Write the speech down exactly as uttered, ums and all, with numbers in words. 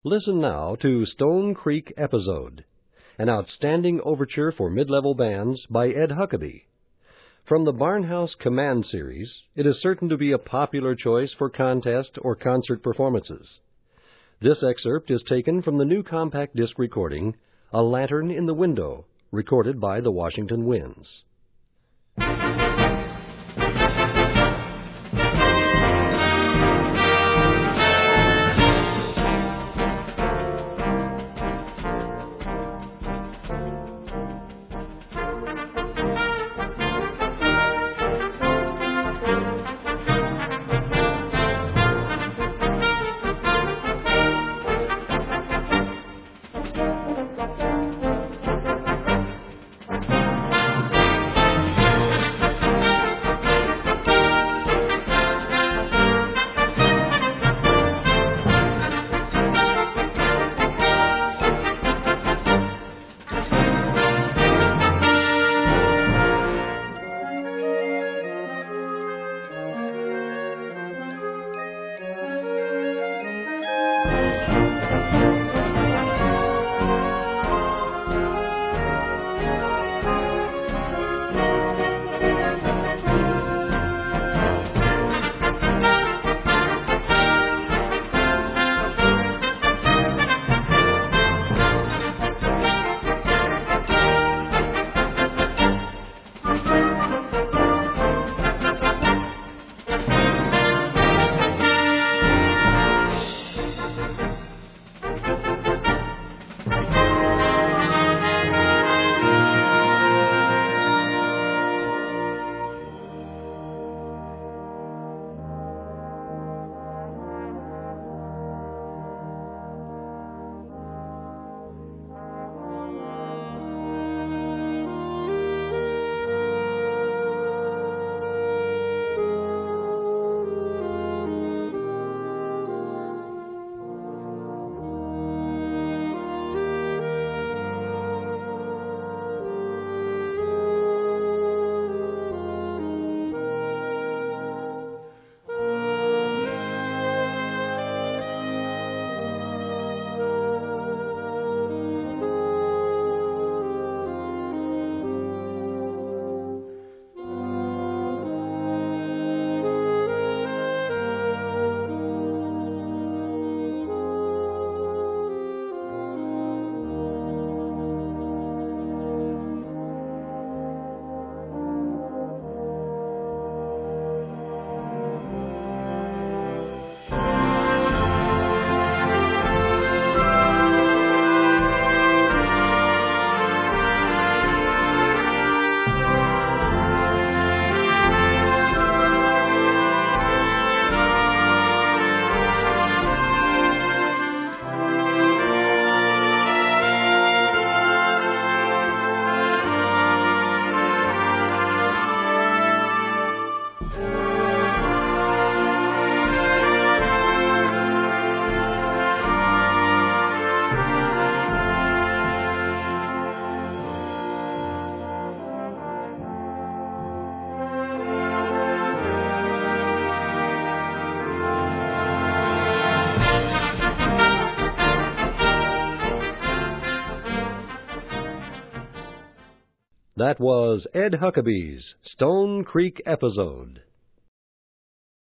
Listen now to Stone Creek Episode, an outstanding overture for mid-level bands by Ed Huckabee. From the Barnhouse Command Series, it is certain to be a popular choice for contest or concert performances. This excerpt is taken from the new compact disc recording, A Lantern in the Window, recorded by the Washington Winds. That was Ed Huckabee's Stone Creek Episode.